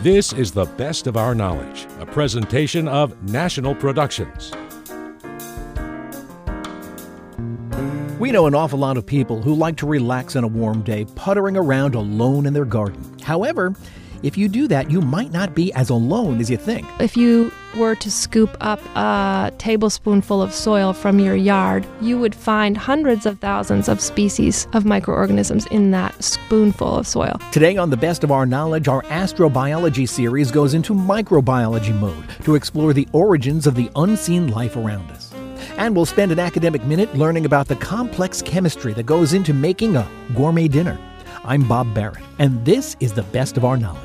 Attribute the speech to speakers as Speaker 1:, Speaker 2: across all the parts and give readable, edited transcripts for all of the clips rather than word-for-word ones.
Speaker 1: This is The Best of Our Knowledge, a presentation of National Productions.
Speaker 2: We know an awful lot of people who like to relax on a warm day, puttering around alone in their garden. However, if you do that, you might not be as alone as you think.
Speaker 3: If you were to scoop up a tablespoonful of soil from your yard, you would find hundreds of thousands of species of microorganisms in that spoonful of soil.
Speaker 2: Today on The Best of Our Knowledge, our astrobiology series goes into microbiology mode to explore the origins of the unseen life around us. And we'll spend an academic minute learning about the complex chemistry that goes into making a gourmet dinner. I'm Bob Barrett, and this is The Best of Our Knowledge.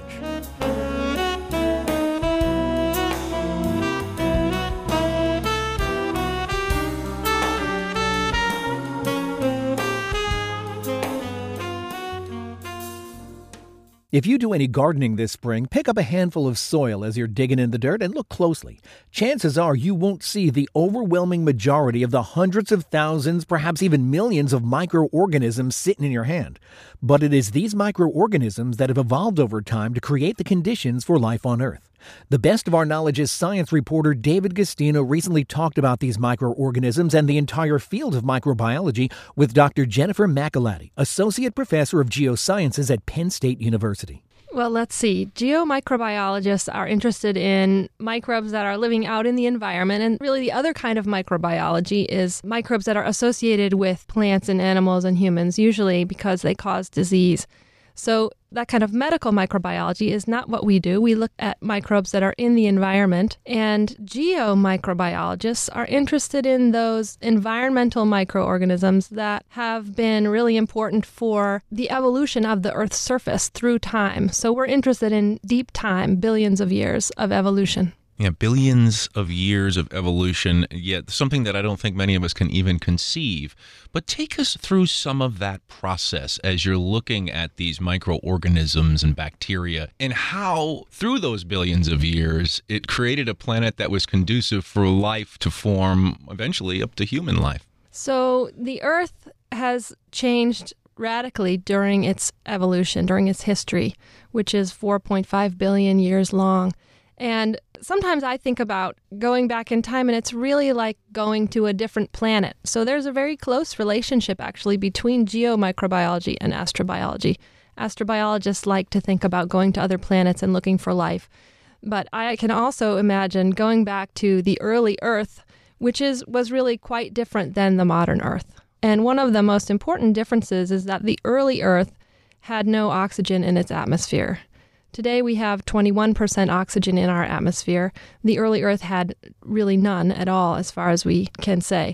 Speaker 2: If you do any gardening this spring, pick up a handful of soil as you're digging in the dirt and look closely. Chances are you won't see the overwhelming majority of the hundreds of thousands, perhaps even millions of microorganisms sitting in your hand. But it is these microorganisms that have evolved over time to create the conditions for life on Earth. The Best of Our Knowledge's science reporter David Gustino recently talked about these microorganisms and the entire field of microbiology with Dr. Jennifer McElhattie, Associate Professor of Geosciences at Penn State University.
Speaker 3: Well, let's see. Geomicrobiologists are interested in microbes that are living out in the environment, and really the other kind of microbiology is microbes that are associated with plants and animals and humans, usually because they cause disease. So that kind of medical microbiology is not what we do. We look at microbes that are in the environment, and geomicrobiologists are interested in those environmental microorganisms that have been really important for the evolution of the Earth's surface through time. So we're interested in deep time, billions of years of evolution.
Speaker 4: Yeah, billions of years of evolution, yet something that I don't think many of us can even conceive. But take us through some of that process as you're looking at these microorganisms and bacteria and how, through those billions of years, it created a planet that was conducive for life to form eventually up to human life.
Speaker 3: So the Earth has changed radically during its evolution, during its history, which is 4.5 billion years long. And sometimes I think about going back in time, and it's really like going to a different planet. So there's a very close relationship, actually, between geomicrobiology and astrobiology. Astrobiologists like to think about going to other planets and looking for life. But I can also imagine going back to the early Earth, which was really quite different than the modern Earth. And one of the most important differences is that the early Earth had no oxygen in its atmosphere. Today we have 21% oxygen in our atmosphere. The early Earth had really none at all, as far as we can say.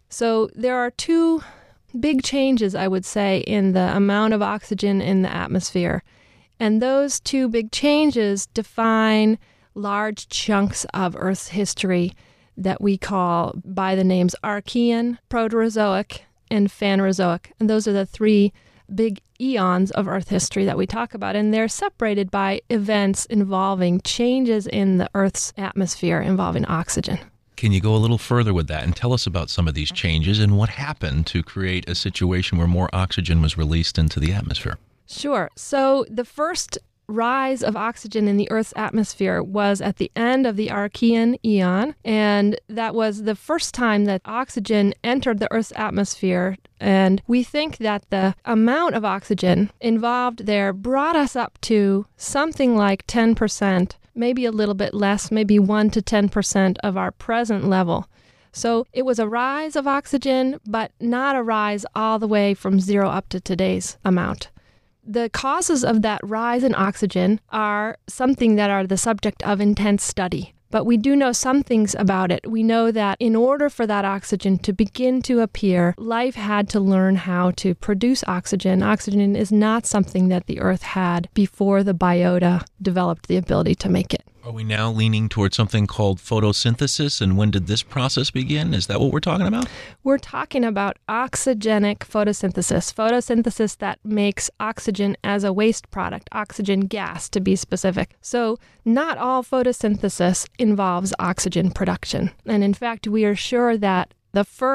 Speaker 3: So there are two big changes, I would say, in the amount of oxygen in the atmosphere. And those two big changes define large chunks of Earth's history that we call by the names Archean, Proterozoic, and Phanerozoic. And those are the three big eons of Earth history that we talk about, and they're separated by events involving changes in the Earth's atmosphere involving oxygen.
Speaker 4: Can you go a little further with that and tell us about some of these changes and what happened to create a situation where more oxygen was released into the atmosphere?
Speaker 3: Sure. So the first rise of oxygen in the Earth's atmosphere was at the end of the Archean eon, and that was the first time that oxygen entered the Earth's atmosphere. And we think that the amount of oxygen involved there brought us up to something like 10%, maybe a little bit less, maybe 1 to 10% of our present level. So it was a rise of oxygen, but not a rise all the way from zero up to today's amount. The causes of that rise in oxygen are something that are the subject of intense study. But we do know some things about it. We know that in order for that oxygen to begin to appear, life had to learn how to produce oxygen. Oxygen is not something that the Earth had before the biota developed the ability to make it.
Speaker 4: Are we now leaning towards something called photosynthesis, and when did this process begin? Is that what we're talking about?
Speaker 3: We're talking about oxygenic photosynthesis that makes oxygen as a waste product, oxygen gas to be specific. So not all photosynthesis involves oxygen production. And in fact, we are sure that the first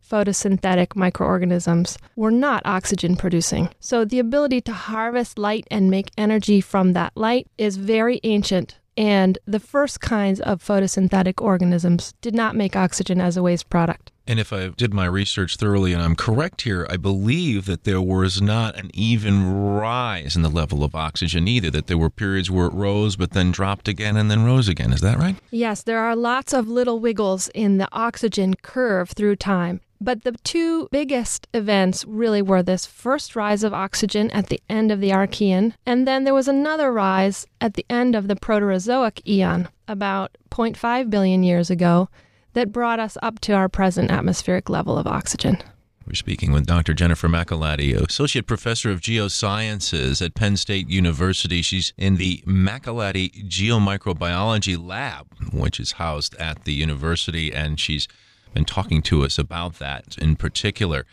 Speaker 3: photosynthetic microorganisms were not oxygen producing. So the ability to harvest light and make energy from that light is very ancient. And the first kinds of photosynthetic organisms did not make oxygen as a waste product.
Speaker 4: And if I did my research thoroughly and I'm correct here, I believe that there was not an even rise in the level of oxygen either, that there were periods where it rose but then dropped again and then rose again. Is that right?
Speaker 3: Yes, there are lots of little wiggles in the oxygen curve through time. But the two biggest events really were this first rise of oxygen at the end of the Archean, and then there was another rise at the end of the Proterozoic eon, about 0.5 billion years ago, that brought us up to our present atmospheric level of oxygen.
Speaker 4: We're speaking with Dr. Jennifer McElhatty, Associate Professor of Geosciences at Penn State University. She's in the McElhatty Geomicrobiology Lab, which is housed at the university, and she's been talking to us about that in particular.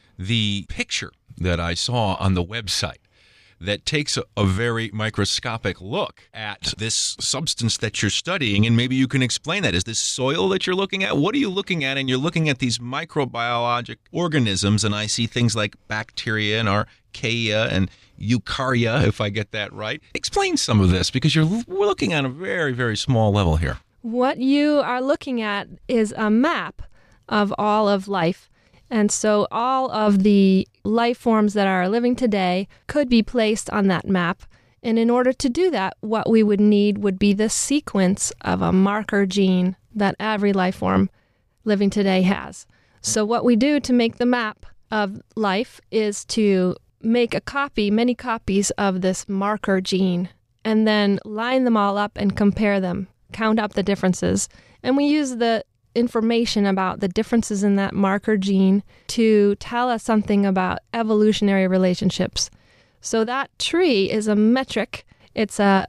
Speaker 4: The picture that I saw on the website that takes a very microscopic look at this substance that you're studying, and maybe you can explain that. Is this soil that you're looking at? What are you looking at? And you're looking at these microbiologic organisms, and I see things like bacteria and archaea and eukarya, if I get that right. Explain some of this, because we're looking at a very, very small level here.
Speaker 3: What you are looking at is a map of all of life. And so all of the life forms that are living today could be placed on that map. And in order to do that, what we would need would be the sequence of a marker gene that every life form living today has. So what we do to make the map of life is to make many copies of this marker gene, and then line them all up and compare them, count up the differences. And we use the information about the differences in that marker gene to tell us something about evolutionary relationships. So that tree is a metric. It's like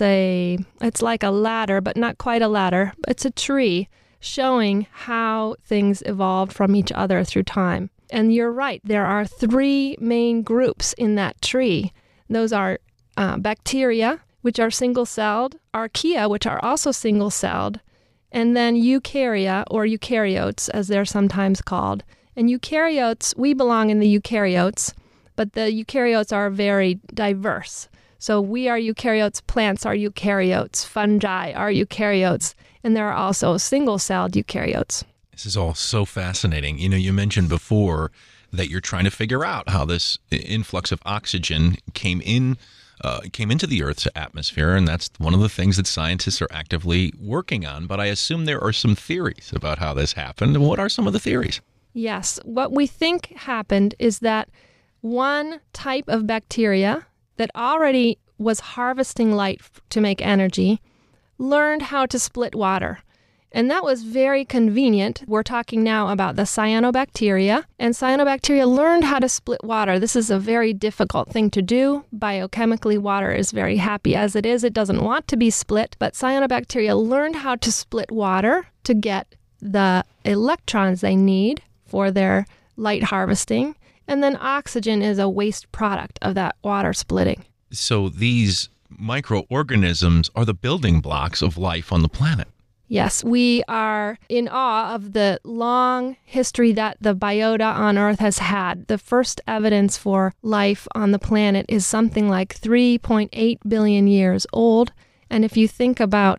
Speaker 3: a ladder, but not quite a ladder. It's a tree showing how things evolved from each other through time. And you're right, there are three main groups in that tree. Those are bacteria, which are single-celled, archaea, which are also single-celled, and then eukarya, or eukaryotes, as they're sometimes called. And eukaryotes, we belong in the eukaryotes, but the eukaryotes are very diverse. So we are eukaryotes, plants are eukaryotes, fungi are eukaryotes, and there are also single-celled eukaryotes.
Speaker 4: This is all so fascinating. You mentioned before that you're trying to figure out how this influx of oxygen came into the Earth's atmosphere, and that's one of the things that scientists are actively working on. But I assume there are some theories about how this happened. What are some of the theories?
Speaker 3: Yes. What we think happened is that one type of bacteria that already was harvesting light to make energy learned how to split water. And that was very convenient. We're talking now about the cyanobacteria. And cyanobacteria learned how to split water. This is a very difficult thing to do. Biochemically, water is very happy as it is. It doesn't want to be split. But cyanobacteria learned how to split water to get the electrons they need for their light harvesting. And then oxygen is a waste product of that water splitting.
Speaker 4: So these microorganisms are the building blocks of life on the planet.
Speaker 3: Yes, we are in awe of the long history that the biota on Earth has had. The first evidence for life on the planet is something like 3.8 billion years old. And if you think about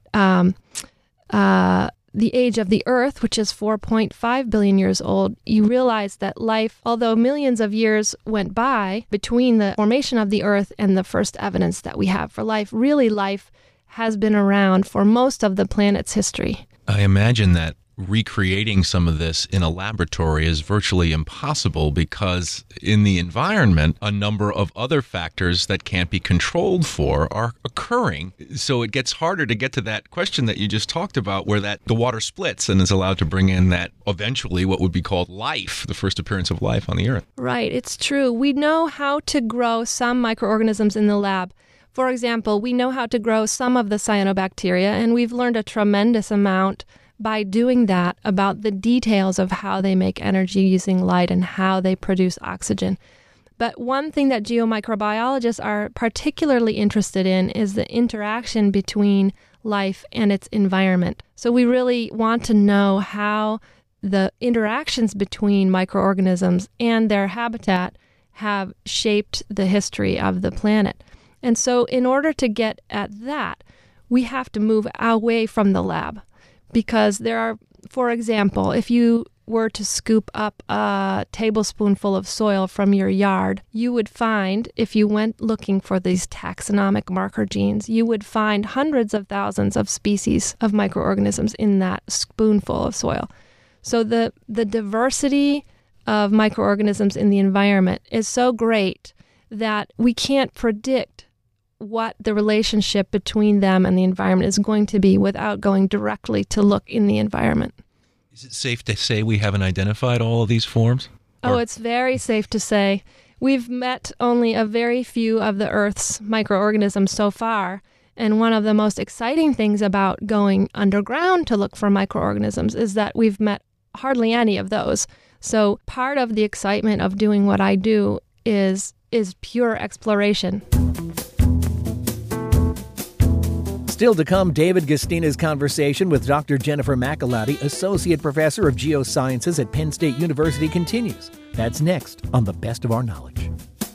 Speaker 3: the age of the Earth, which is 4.5 billion years old, you realize that life, although millions of years went by between the formation of the Earth and the first evidence that we have for life, really life has been around for most of the planet's history.
Speaker 4: I imagine that recreating some of this in a laboratory is virtually impossible because in the environment, a number of other factors that can't be controlled for are occurring. So it gets harder to get to that question that you just talked about, where the water splits and is allowed to bring in that eventually what would be called life, the first appearance of life on the Earth.
Speaker 3: Right, it's true. We know how to grow some microorganisms in the lab. For example, we know how to grow some of the cyanobacteria, and we've learned a tremendous amount by doing that about the details of how they make energy using light and how they produce oxygen. But one thing that geomicrobiologists are particularly interested in is the interaction between life and its environment. So we really want to know how the interactions between microorganisms and their habitat have shaped the history of the planet. And so in order to get at that, we have to move away from the lab, because there are, for example, if you were to scoop up a tablespoonful of soil from your yard, you would find, if you went looking for these taxonomic marker genes, you would find hundreds of thousands of species of microorganisms in that spoonful of soil. So the diversity of microorganisms in the environment is so great that we can't predict what the relationship between them and the environment is going to be without going directly to look in the environment.
Speaker 4: Is it safe to say we haven't identified all of these forms?
Speaker 3: Oh, it's very safe to say. We've met only a very few of the Earth's microorganisms so far, and one of the most exciting things about going underground to look for microorganisms is that we've met hardly any of those. So part of the excitement of doing what I do is pure exploration.
Speaker 2: Still to come, David Guastina's conversation with Dr. Jennifer McElhattie, Associate Professor of Geosciences at Penn State University, continues. That's next on The Best of Our Knowledge.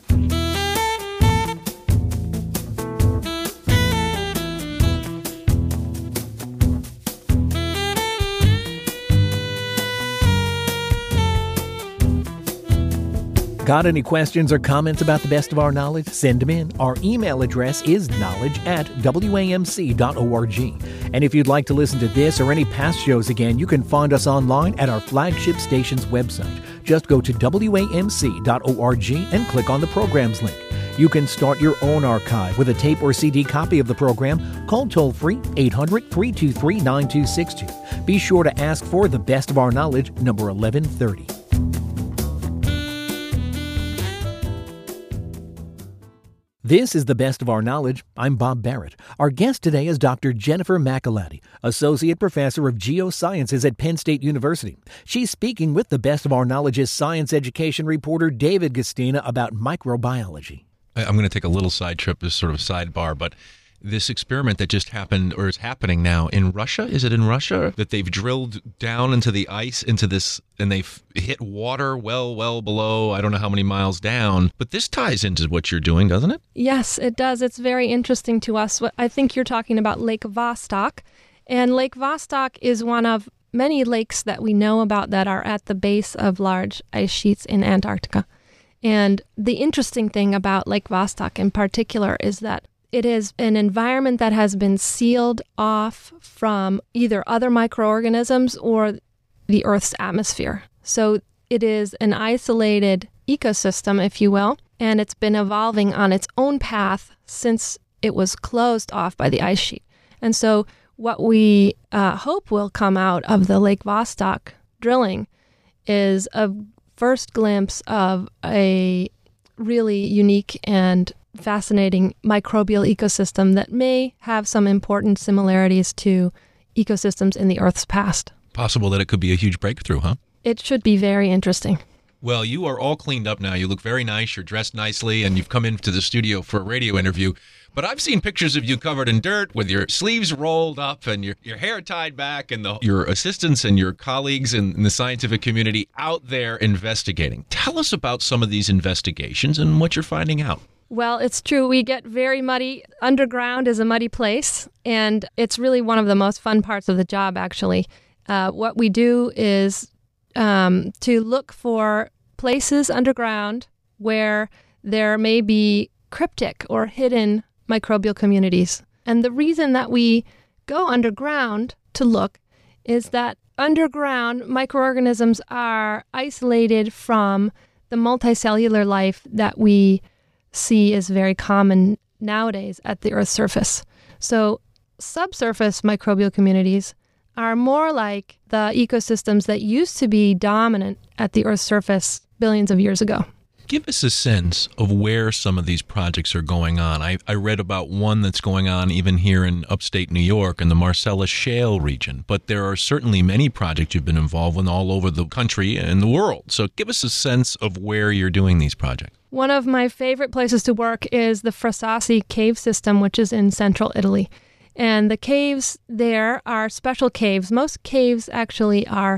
Speaker 2: Got any questions or comments about The Best of Our Knowledge? Send them in. Our email address is knowledge@wamc.org. And if you'd like to listen to this or any past shows again, you can find us online at our flagship station's website. Just go to wamc.org and click on the programs link. You can start your own archive with a tape or CD copy of the program. Call toll-free 800-323-9262. Be sure to ask for The Best of Our Knowledge, number 1130. This is The Best of Our Knowledge. I'm Bob Barrett. Our guest today is Dr. Jennifer McElhattie, Associate Professor of Geosciences at Penn State University. She's speaking with The Best of Our Knowledge's science education reporter David Guastina about microbiology.
Speaker 4: I'm going to take a little side trip as sort of a sidebar, but this experiment that just happened, or is happening now in Russia, is it in Russia, that they've drilled down into the ice, into this, and they've hit water well below, I don't know how many miles down, but this ties into what you're doing, doesn't it?
Speaker 3: Yes, it does. It's very interesting to us. I think you're talking about Lake Vostok, and Lake Vostok is one of many lakes that we know about that are at the base of large ice sheets in Antarctica. And the interesting thing about Lake Vostok in particular is that it is an environment that has been sealed off from either other microorganisms or the Earth's atmosphere. So it is an isolated ecosystem, if you will, and it's been evolving on its own path since it was closed off by the ice sheet. And so what we hope will come out of the Lake Vostok drilling is a first glimpse of a really unique and fascinating microbial ecosystem that may have some important similarities to ecosystems in the Earth's past.
Speaker 4: Possible that it could be a huge breakthrough, huh?
Speaker 3: It should be very interesting.
Speaker 4: Well, you are all cleaned up now. You look very nice. You're dressed nicely, and you've come into the studio for a radio interview. But I've seen pictures of you covered in dirt with your sleeves rolled up and your hair tied back, and your assistants and your colleagues in the scientific community out there investigating. Tell us about some of these investigations and what you're finding out.
Speaker 3: Well, it's true. We get very muddy. Underground is a muddy place, and it's really one of the most fun parts of the job, actually. What we do is to look for places underground where there may be cryptic or hidden microbial communities. And the reason that we go underground to look is that underground microorganisms are isolated from the multicellular life that we see is very common nowadays at the Earth's surface. So subsurface microbial communities are more like the ecosystems that used to be dominant at the Earth's surface billions of years ago.
Speaker 4: Give us a sense of where some of these projects are going on. I read about one that's going on even here in upstate New York in the Marcellus Shale region, but there are certainly many projects you've been involved in all over the country and the world. So give us a sense of where you're doing these projects.
Speaker 3: One of my favorite places to work is the Frasassi cave system, which is in central Italy. And the caves there are special caves. Most caves actually are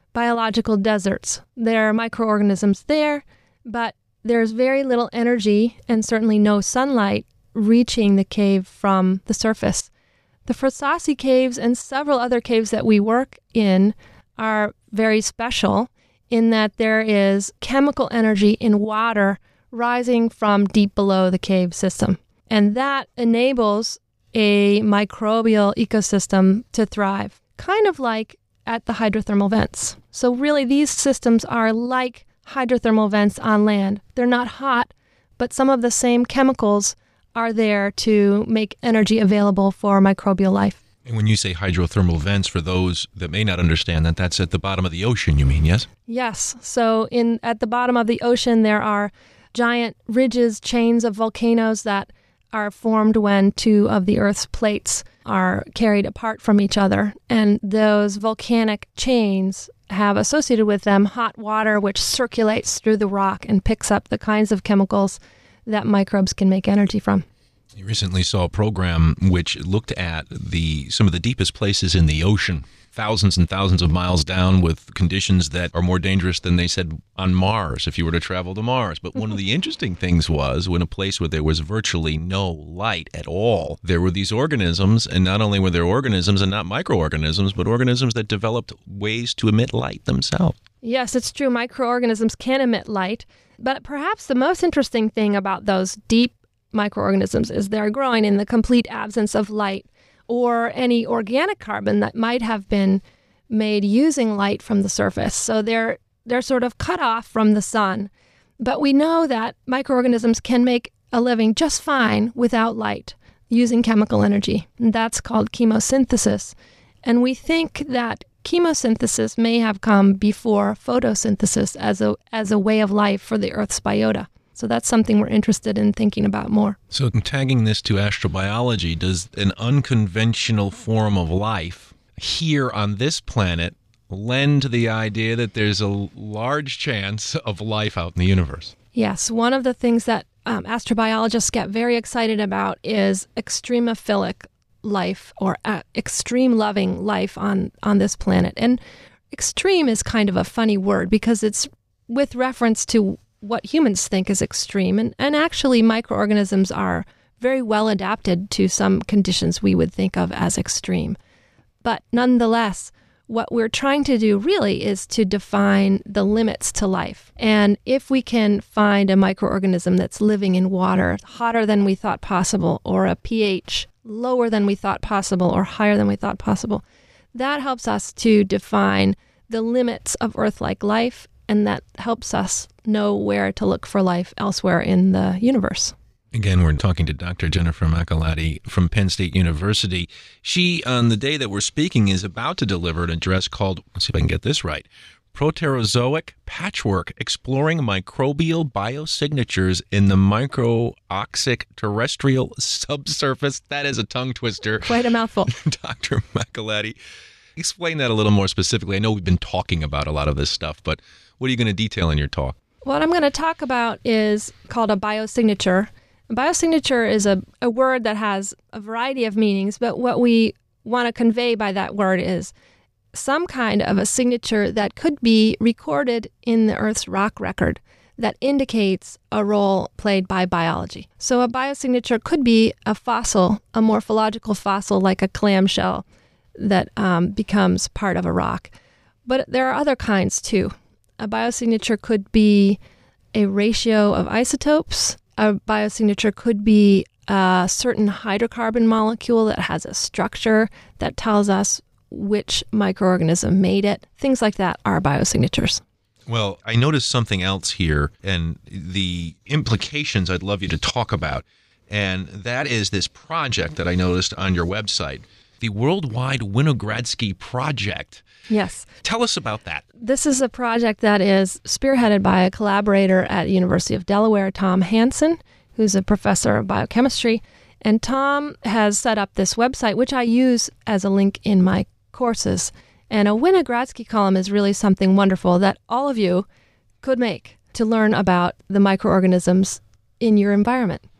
Speaker 3: biological deserts. There are microorganisms there, but there's very little energy and certainly no sunlight reaching the cave from the surface. The Frasassi caves and several other caves that we work in are very special in that there is chemical energy in water rising from deep below the cave system. And that enables a microbial ecosystem to thrive, kind of like at the hydrothermal vents. So really, these systems are like hydrothermal vents on land. They're not hot, but some of the same chemicals are there to make energy available for microbial life.
Speaker 4: And when you say hydrothermal vents, for those that may not understand that, that's at the bottom of the ocean, you mean, yes?
Speaker 3: Yes. So at the bottom of the ocean, there are giant ridges, chains of volcanoes that are formed when two of the Earth's plates are carried apart from each other. And those volcanic chains have associated with them hot water, which circulates through the rock and picks up the kinds of chemicals that microbes can make energy from.
Speaker 4: You recently saw a program which looked at some of the deepest places in the ocean, thousands and thousands of miles down, with conditions that are more dangerous than they said on Mars, if you were to travel to Mars. But one of the interesting things was when a place where there was virtually no light at all, there were these organisms, and not only were there organisms and not microorganisms, but organisms that developed ways to emit light themselves.
Speaker 3: Yes, it's true. Microorganisms can emit light. But perhaps the most interesting thing about those deep microorganisms is they're growing in the complete absence of light or any organic carbon that might have been made using light from the surface. So they're sort of cut off from the sun. But we know that microorganisms can make a living just fine without light using chemical energy. And that's called chemosynthesis. And we think that chemosynthesis may have come before photosynthesis as a way of life for the Earth's biota. So that's something we're interested in thinking about more.
Speaker 4: So tagging this to astrobiology, does an unconventional form of life here on this planet lend to the idea that there's a large chance of life out in the universe?
Speaker 3: Yes. One of the things that astrobiologists get very excited about is extremophilic life or extreme loving life on this planet. And extreme is kind of a funny word because it's with reference to what humans think is extreme. And actually, microorganisms are very well adapted to some conditions we would think of as extreme. But nonetheless, what we're trying to do really is to define the limits to life. And if we can find a microorganism that's living in water hotter than we thought possible, or a pH lower than we thought possible, or higher than we thought possible, that helps us to define the limits of Earth-like life, and that helps us know where to look for life elsewhere in the universe.
Speaker 4: Again, we're talking to Dr. Jennifer Michelotti from Penn State University. She, on the day that we're speaking, is about to deliver an address called, let's see if I can get this right, Proterozoic Patchwork, Exploring Microbial Biosignatures in the Microoxic Terrestrial Subsurface. That is a tongue twister.
Speaker 3: Quite a mouthful.
Speaker 4: Dr. Michelotti, explain that a little more specifically. I know we've been talking about a lot of this stuff, but what are you going to detail in your talk?
Speaker 3: What I'm going to talk about is called a biosignature. A biosignature is a word that has a variety of meanings, but what we want to convey by that word is some kind of a signature that could be recorded in the Earth's rock record that indicates a role played by biology. So a biosignature could be a fossil, a morphological fossil like a clamshell that becomes part of a rock. But there are other kinds too. A biosignature could be a ratio of isotopes. A biosignature could be a certain hydrocarbon molecule that has a structure that tells us which microorganism made it. Things like that are biosignatures.
Speaker 4: Well, I noticed something else here, and the implications I'd love you to talk about, and that is this project that I noticed on your website, the Worldwide Winogradsky Project.
Speaker 3: Yes.
Speaker 4: Tell us about that.
Speaker 3: This is a project that is spearheaded by a collaborator at the University of Delaware, Tom Hansen, who's a professor of biochemistry. And Tom has set up this website, which I use as a link in my courses. And a Winogradsky column is really something wonderful that all of you could make to learn about the microorganisms in your environment.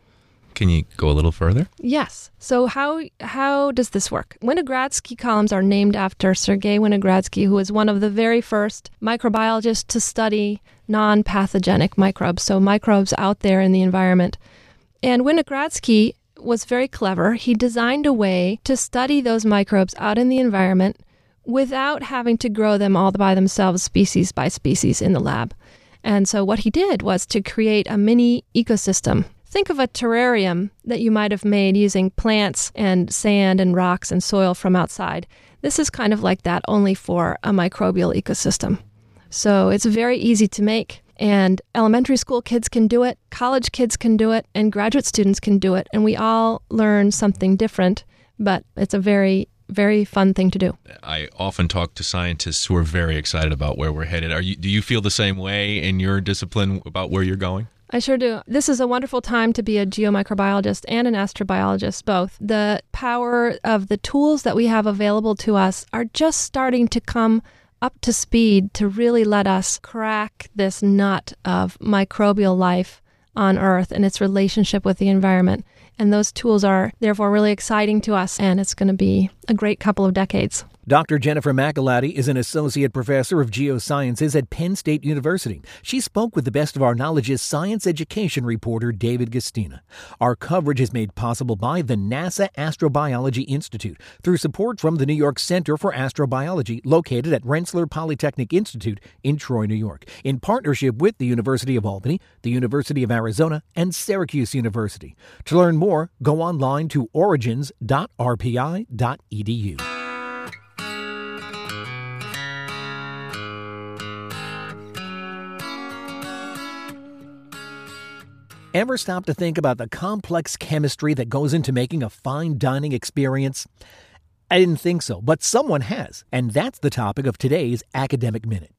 Speaker 4: Can you go a little further?
Speaker 3: Yes. So how does this work? Winogradsky columns are named after Sergei Winogradsky, who was one of the very first microbiologists to study non-pathogenic microbes, so microbes out there in the environment. And Winogradsky was very clever. He designed a way to study those microbes out in the environment without having to grow them all by themselves, species by species, in the lab. And so what he did was to create a mini ecosystem. Think of a terrarium that you might have made using plants and sand and rocks and soil from outside. This is kind of like that, only for a microbial ecosystem. So it's very easy to make, and elementary school kids can do it, college kids can do it, and graduate students can do it, and we all learn something different, but it's a very, very fun thing to do.
Speaker 4: I often talk to scientists who are very excited about where we're headed. Do you feel the same way in your discipline about where you're going?
Speaker 3: I sure do. This is a wonderful time to be a geomicrobiologist and an astrobiologist, both. The power of the tools that we have available to us are just starting to come up to speed to really let us crack this nut of microbial life on Earth and its relationship with the environment. And those tools are therefore really exciting to us, and it's going to be a great couple of decades.
Speaker 2: Dr. Jennifer McElhattie is an associate professor of geosciences at Penn State University. She spoke with the Best of Our Knowledge's science education reporter, David Gastina. Our coverage is made possible by the NASA Astrobiology Institute through support from the New York Center for Astrobiology, located at Rensselaer Polytechnic Institute in Troy, New York, in partnership with the University of Albany, the University of Arizona, and Syracuse University. To learn more, go online to origins.rpi.edu. Ever stop to think about the complex chemistry that goes into making a fine dining experience? I didn't think so, but someone has, and that's the topic of today's Academic Minute.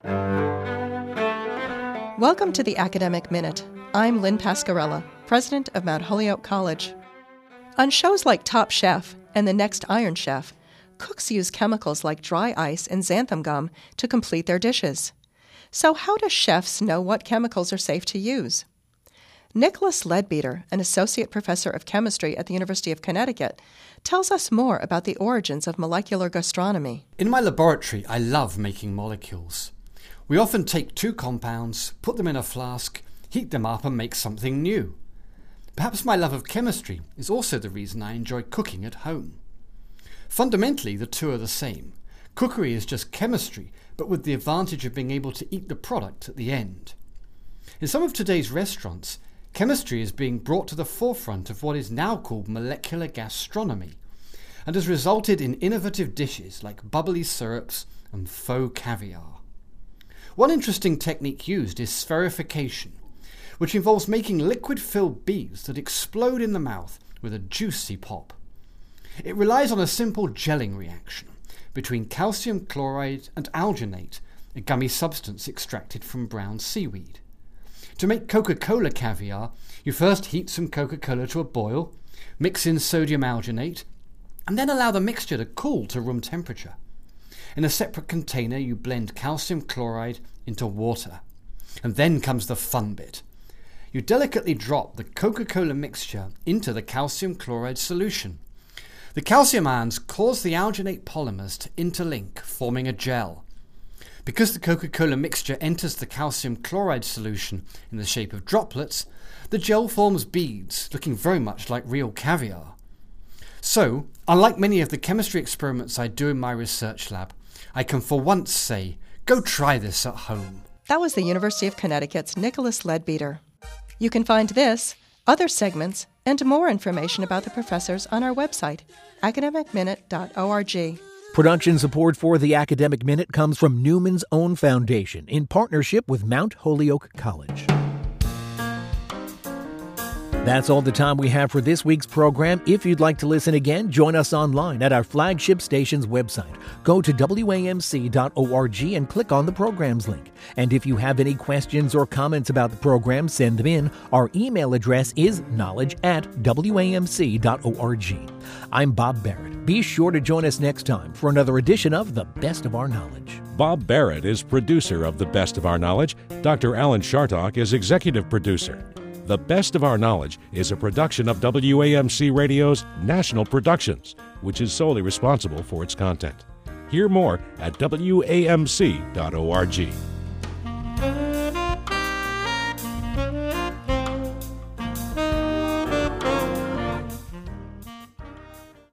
Speaker 5: Welcome to the Academic Minute. I'm Lynn Pascarella, president of Mount Holyoke College. On shows like Top Chef and The Next Iron Chef, cooks use chemicals like dry ice and xanthan gum to complete their dishes. So how do chefs know what chemicals are safe to use? Nicholas Leadbeater, an associate professor of chemistry at the University of Connecticut, tells us more about the origins of molecular gastronomy.
Speaker 6: In my laboratory, I love making molecules. We often take two compounds, put them in a flask, heat them up and make something new. Perhaps my love of chemistry is also the reason I enjoy cooking at home. Fundamentally, the two are the same. Cookery is just chemistry, but with the advantage of being able to eat the product at the end. In some of today's restaurants, chemistry is being brought to the forefront of what is now called molecular gastronomy, and has resulted in innovative dishes like bubbly syrups and faux caviar. One interesting technique used is spherification, which involves making liquid-filled beads that explode in the mouth with a juicy pop. It relies on a simple gelling reaction between calcium chloride and alginate, a gummy substance extracted from brown seaweed. To make Coca-Cola caviar, you first heat some Coca-Cola to a boil, mix in sodium alginate, and then allow the mixture to cool to room temperature. In a separate container, you blend calcium chloride into water. And then comes the fun bit. You delicately drop the Coca-Cola mixture into the calcium chloride solution. The calcium ions cause the alginate polymers to interlink, forming a gel. Because the Coca-Cola mixture enters the calcium chloride solution in the shape of droplets, the gel forms beads, looking very much like real caviar. So, unlike many of the chemistry experiments I do in my research lab, I can for once say, go try this at home.
Speaker 5: That was the University of Connecticut's Nicholas Leadbeater. You can find this, other segments, and more information about the professors on our website, academicminute.org.
Speaker 2: Production support for the Academic Minute comes from Newman's Own Foundation in partnership with Mount Holyoke College. That's all the time we have for this week's program. If you'd like to listen again, join us online at our flagship station's website. Go to wamc.org and click on the programs link. And if you have any questions or comments about the program, send them in. Our email address is knowledge@wamc.org. I'm Bob Barrett. Be sure to join us next time for another edition of The Best of Our Knowledge.
Speaker 1: Bob Barrett is producer of The Best of Our Knowledge. Dr. Alan Chartock is executive producer. The Best of Our Knowledge is a production of WAMC Radio's National Productions, which is solely responsible for its content. Hear more at WAMC.org.